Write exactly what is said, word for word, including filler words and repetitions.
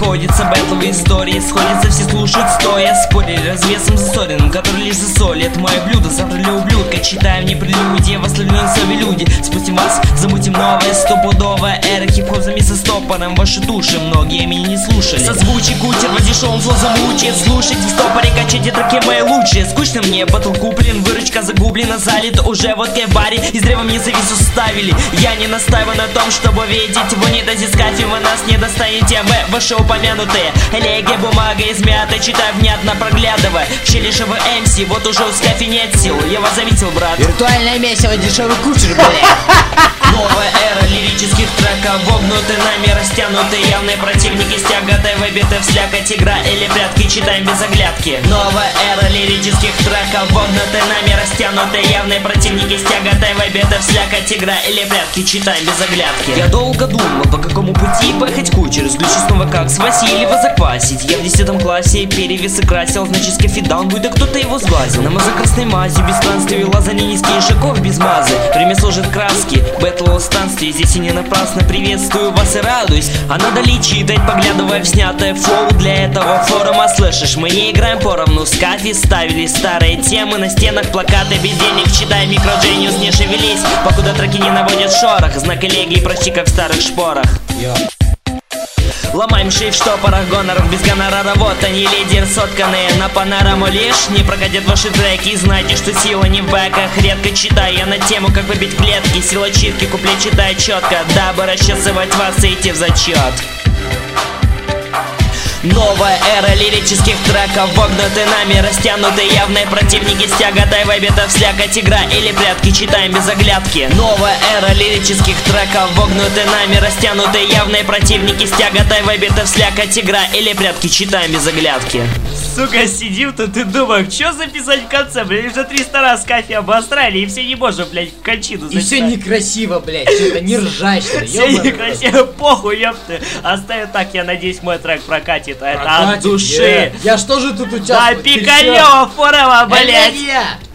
проводится бэтловые истории, сходятся все слушают стоя, спорили развесом засоренным, который лишь засолит мое блюдо. Завтра для ублюдка читаем не прелюдия, восстановленные сове люди. Спустим вас, замутим новое, стопудовая эра хип-хоп за со стопором. Ваши души многие меня не слушали. Созвучий кутер, в дешевом флоу замучит. Слушайте в стопоре, качайте треки мои лучшие. Скучно мне, батл куплен, выручка загублена, залит уже водкой в баре. Из древа мне завису ставили. Я не настаиваю на том, чтобы видеть его не дозискать, и вы нас не достанете. Вы, ваши упомянутые элегия, бумага измята, читаю внятно, проглядывая в щели шевы эм си. Вот уже у скафи нет сил, я вас заметил, брат. Виртуальное месиво, дешевый кучер, блядь. Новая эра лирических треков, вогнуты нами, растянуты, явные противники с тяготой, выбиты в слякоть, игра или прятки, читаем без оглядки. Новая эра лирических треков, вогнуты нами, растянуты, явные противники с тяготой, выбиты в слякоть, игра или прятки, читаем без оглядки. Я долго думал, по какому пути поехать кучер, исключи снова как с Васильева заквасить. Я в десятом классе перевесы красил, значит скафидаун будет, да кто-то его сглазил. На красной мази, без странствий, лазания низких шагов без мазы. Время служит краски, бэтлово станствие, здесь и не напрасно приветствую вас и радуюсь. А надо ли читать, поглядывая в снятое флоу для этого форума, слышишь? Мы не играем поровну, скафи ставили старые темы, на стенах плакаты без денег, читай микроджениус, не шевелись, покуда треки не наводят шорох, знак элегии почти как в старых шпорах. Ломаем шеи в штопорах гоноров без гонорара. Вот они, лидер сотканные на панораму. Лишь не прокатят ваши треки. Знайте, что сила не в бэках. Редко читаю я на тему, как побить клетки. Сила читки, куплет читаю четко, дабы расчесывать вас и идти в зачет. Новая эра лирических треков, вогнуты нами, растянуты, явные противники с тяготой, выбита в слякоть, игра или прятки, читаем без оглядки. Новая эра лирических треков, вогнуты нами, растянуты, явные противники с тяготой, выбита в слякоть, игра или прятки, читаем без оглядки. Сука, сидим тут и думаем, что записать в конце, блядь, уже триста раз скафи обосрали, и все не можем, блядь, в кончину записать. И все некрасиво, блядь, что-то не ржачно. Все некрасиво, похуй, ёпты. Оставим так, я надеюсь, мой трек прокатит, а это от души. Я, я что же тут у тебя? Да, Пикалёва, Форова, блядь.